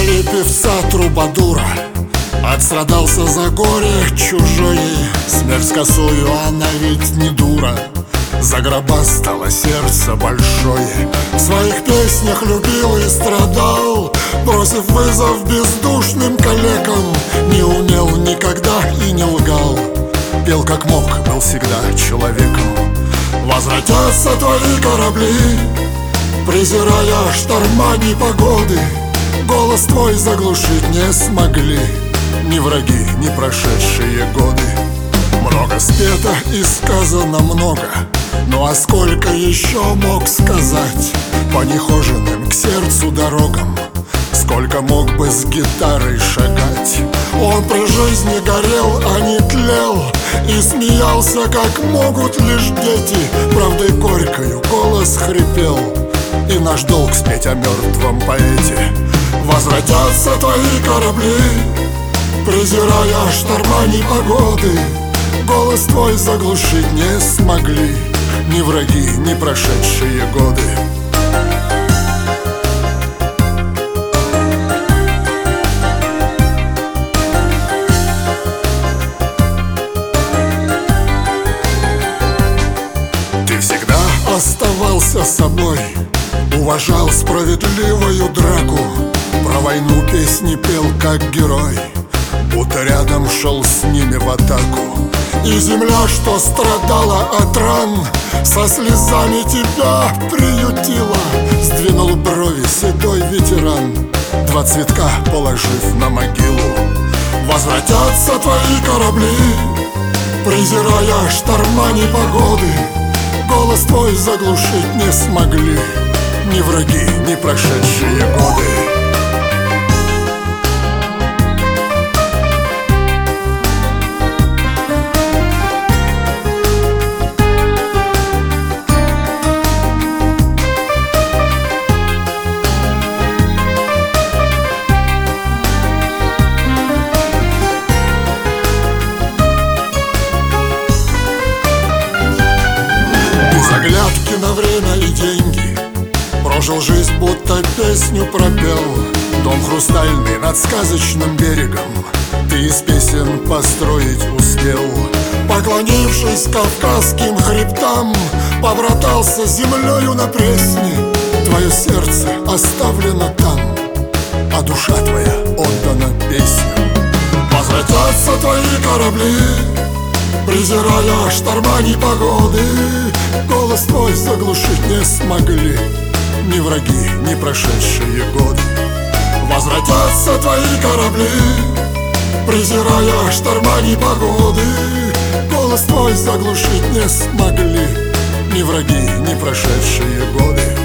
звали певца Трубадура. Отстрадался за горе чужое, смерть косою, она ведь не дура. Загробастало сердце большое, в своих песнях любил и страдал, бросив вызов бездушным калекам. Не умел никогда и не лгал, пел как мог, был всегда человеком. Возвратятся твои корабли, презирая шторма непогоды. Голос твой заглушить не смогли ни враги, ни прошедшие годы. Много спето и сказано много, ну а сколько еще мог сказать по нехоженным к сердцу дорогам? Сколько мог бы с гитарой шагать? Он при жизни горел, а не тлел, и смеялся, как могут лишь дети. Правдой горькою голос хрипел, и наш долг спеть о мертвом поэте. Возвратятся твои корабли, презирая шторма непогоды. Голос твой заглушить не смогли ни враги, ни прошедшие годы. Ты всегда оставался собой, уважал справедливую драку. Про войну песни пел как герой, будто рядом шел с ними в атаку. И земля, что страдала от ран, со слезами тебя приютила. Сдвинул брови седой ветеран, два цветка положив на могилу. Возвратятся твои корабли, презирая шторма непогоды. Голос твой заглушить не смогли ни враги, ни прошедшие годы. Оглядки на время и деньги, прожил жизнь, будто песню пропел. Дом хрустальный над сказочным берегом ты из песен построить успел. Поклонившись кавказским хребтам, побратался землею на Пресне. Твое сердце оставлено там, а душа твоя отдана песням. Возвратятся твои корабли, презирая шторма непогоды. Голос твой заглушить не смогли ни враги, ни прошедшие годы. Возвратятся твои корабли, презирая шторма непогоды. Голос твой заглушить не смогли ни враги, ни прошедшие годы.